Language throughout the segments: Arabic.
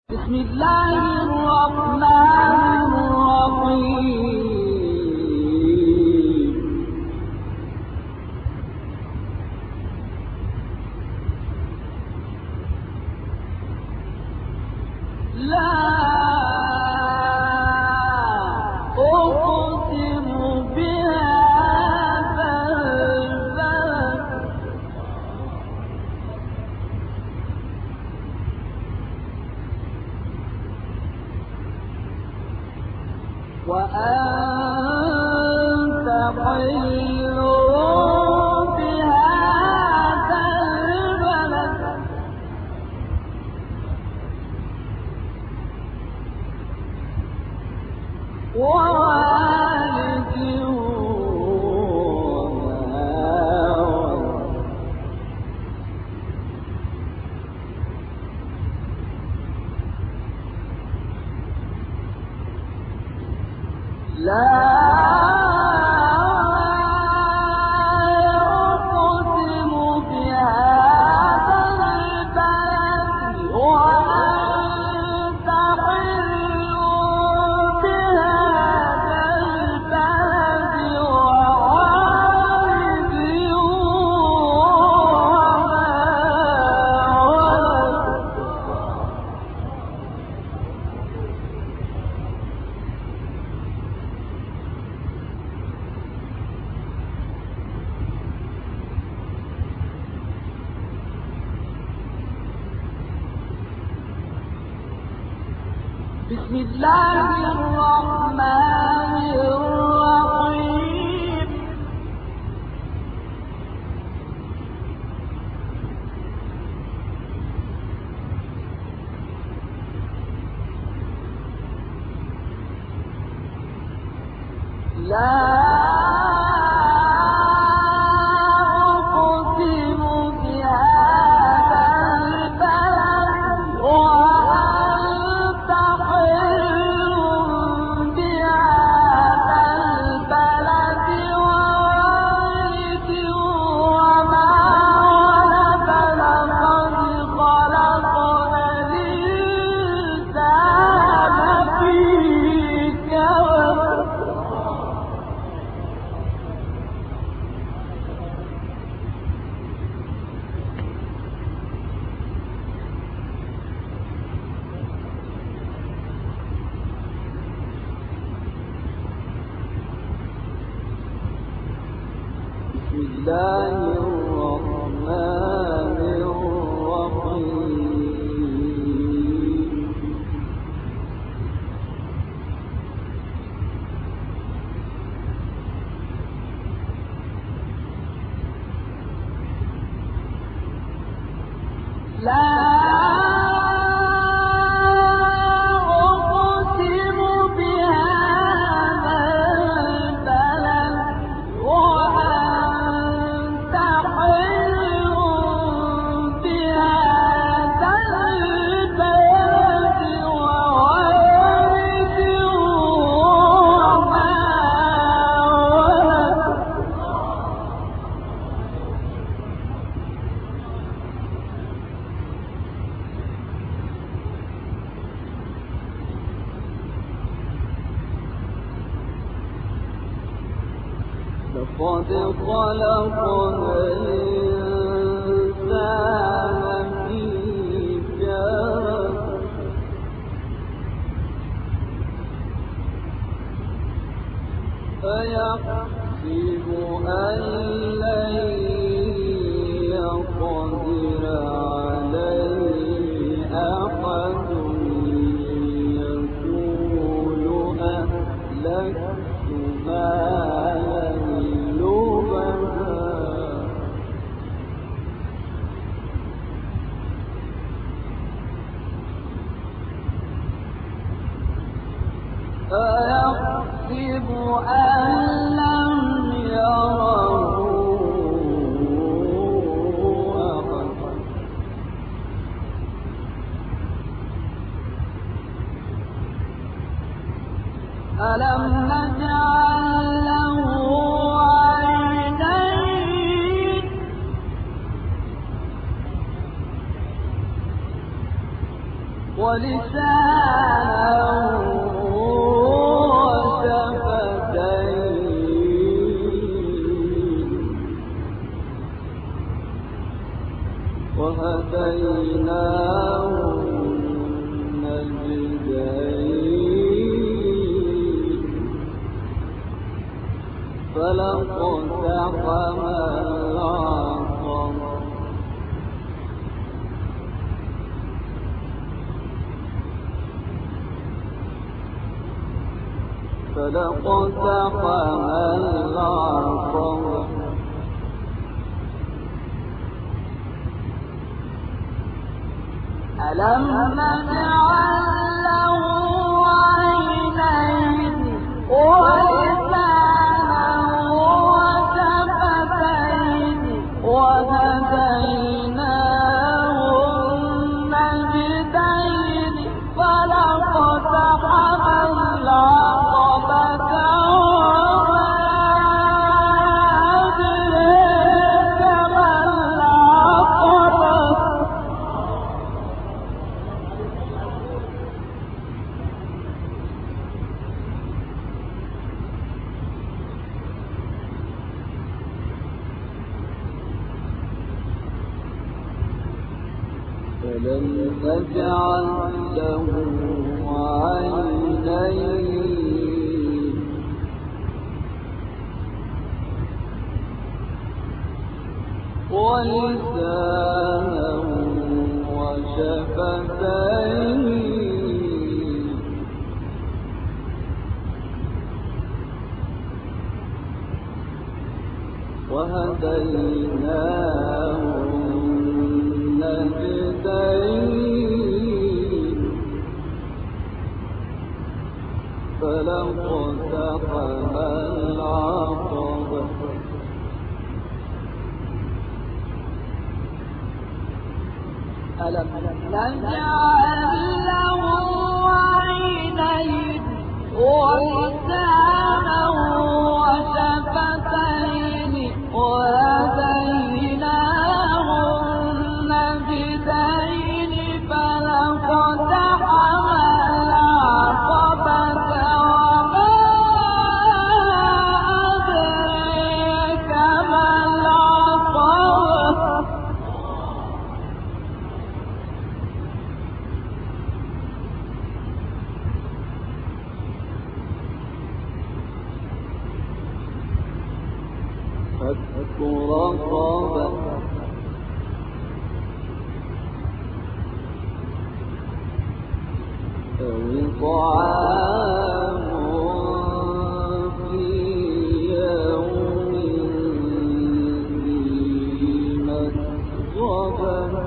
بسم الله الرحمن الرحيم. لا أقسم بهذا البلد وأنت حل بهذا البلد ووالد وما ولد. لا أقسم بهذا البلد وأنت حل بهذا البلد ووالد بسم الله الرحمن الرحيم. لا أقسم بهذا البلد وأنت حل بهذا البلد ووالد وما ولد. لقد خلقنا الإنسان في كبد. بسم الله الرحمن الرحيم. لا أقسم بهذا البلد وأنت حل بهذا البلد ووالد وما ولد. لقد خلقنا الإنسان في كبد. أيحسب أن لن يقدر عليه أحد يقول أهلكت مالا لبدا. أيحسب أن لم يره أحد. ألم نجعل له عينين ألم نجعل له عينين ولسانا وشفتين وهديناه النجدين فلاقتحم العقبة وما أدريك ما العقبة ألم نجعل له عينين ولسانا وشفتين وهديناه النجدين فلاقتحم العقبة ألم نجعل له عينين ولسانا وشفتين وهديناه النجدين فلاقتحم العقبة وما أدريك ما العقبة فك رقبة أو طعام في يوم ذي مسغبة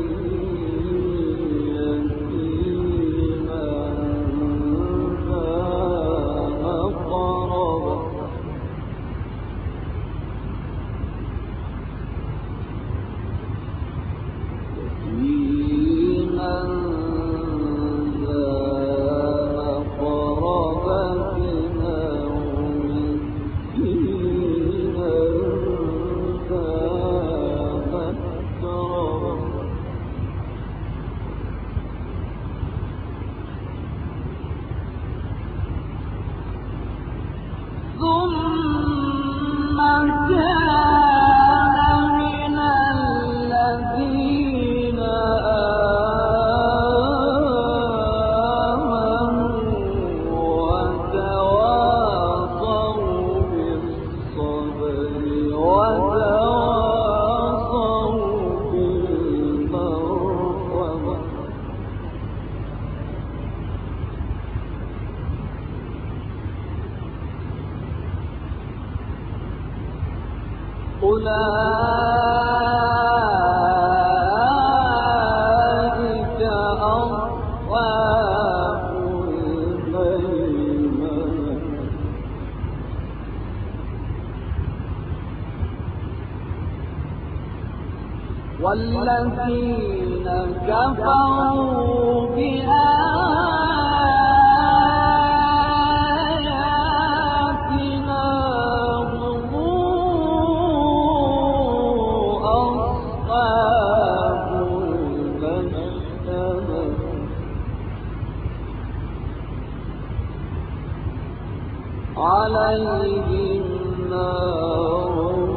يتيما ذا مقربة ثم كان من الذين آمنوا وتواصوا بالصبر وتواصوا بالمرحمة أولئك أصحاب الميمنة والذين كفروا بآياتنا هم أصحاب المشأمة عليهم نار